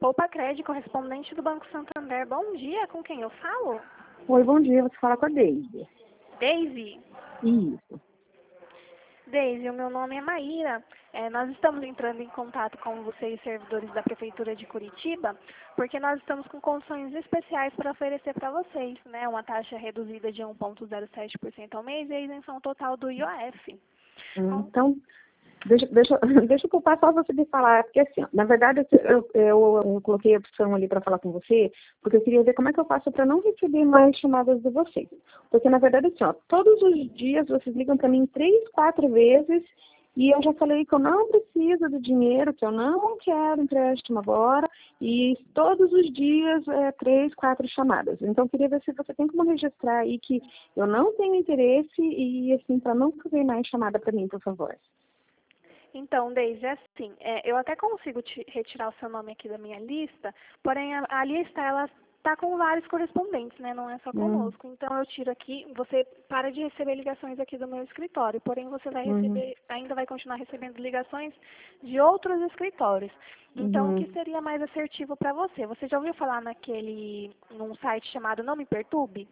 Poupa Crédito, correspondente do Banco Santander. Bom dia, com quem eu falo? Oi, bom dia, você fala com a Deise. Deise? Isso. Deise, o meu nome é Maíra. Nós estamos entrando em contato com vocês, servidores da Prefeitura de Curitiba, porque nós estamos com condições especiais para oferecer para vocês, né? Uma taxa reduzida de 1,07% ao mês e a isenção total do IOF. Então, deixa eu passar você de falar, porque assim, ó, na verdade eu coloquei a opção ali para falar com você, porque eu queria ver como é que eu faço para não receber mais chamadas de vocês. Porque na verdade assim, ó, todos os dias vocês ligam para mim 3, 4 vezes e eu já falei que eu não preciso do dinheiro, que eu não quero empréstimo agora, e todos os dias 3, 4 chamadas. Então eu queria ver se você tem como registrar aí que eu não tenho interesse e assim, para não fazer mais chamada para mim, por favor. Então, Deise, assim, eu até consigo retirar o seu nome aqui da minha lista, porém a lista, ela está com vários correspondentes, né? Não é só conosco. Então, eu tiro aqui, você para de receber ligações aqui do meu escritório, porém você vai receber, ainda vai continuar recebendo ligações de outros escritórios. Então, o que seria mais assertivo para você? Você já ouviu falar num site chamado Não Me Perturbe?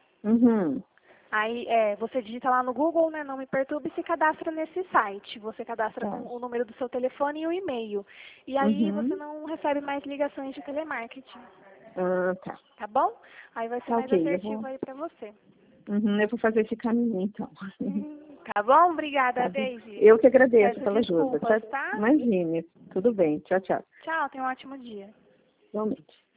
Aí você digita lá no Google, né, Não Me Perturbe, e se cadastra nesse site. Você cadastra com o número do seu telefone e o e-mail. E aí você não recebe mais ligações de telemarketing. Tá. Tá bom? Aí vai ser mais assertivo aí pra você. Eu vou fazer esse caminho, então. Tá bom? Obrigada, Tá. Deise. Eu que agradeço Peço pela ajuda. desculpas, tá? Imagine. Tudo bem. Tchau, tchau. Tchau, tenha um ótimo dia. Igualmente.